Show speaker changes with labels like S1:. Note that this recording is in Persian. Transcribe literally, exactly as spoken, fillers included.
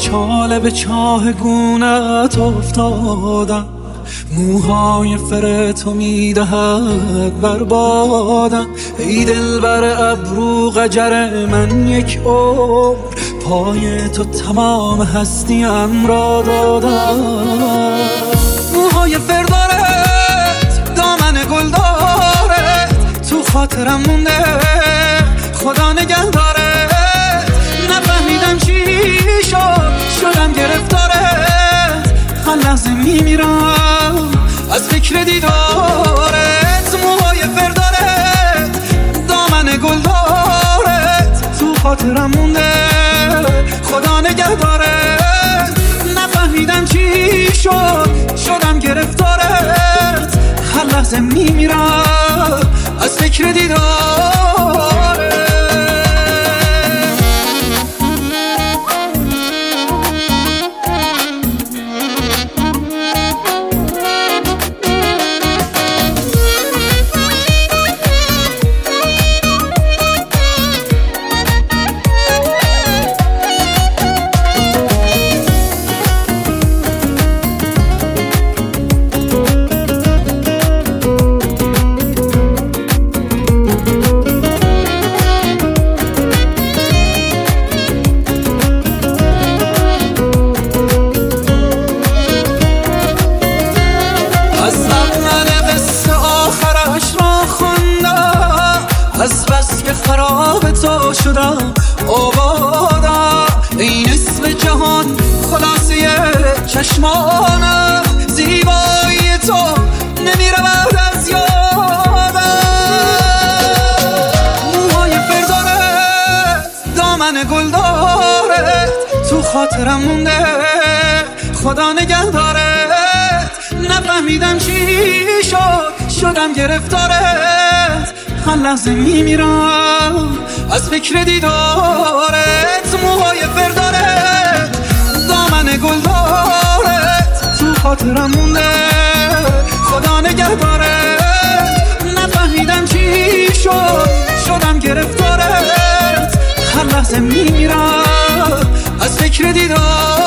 S1: چاله به چاه گونت افتادم، موهای فر تو میدهد بربادم. ای دل بر ابرو قجر من یک عمر، پای تو تمام هستیم را دادم. موهای فر دارد، دامن گل دارد، تو خاطرم مونده خدا نگه دارد. نفهمیدم چی شد، شدم گرفتارت، هر لحظه میمیرم از فکر دیدارت. موهای فر دارد، دامن گل دارد، تو خاطرم مونده خدا نگه دارد. نفهمیدم چی شد، شدم گرفتارت، هر لحظه میمیرم از فکر دیدارت. از بس که خراب تو شدم آبادم، ای نصف جهان خلاصه چشمانم. زیبایی تو نمیره بعد از یادم. موهای فر دارد، دامن گل دارد، تو خاطرم مونده خدا نگه دارد. نفهمیدم چی شد، شدم گرفتارت، هر لحظه میمیرم از فکر دیدارت. موهای فر دارد، دامن گل دارد، تو خاطرم مونده خدا نگه دارد. نفهمیدم چی شد، شدم گرفتارت، هر لحظه میمیرم از فکر دیدارت.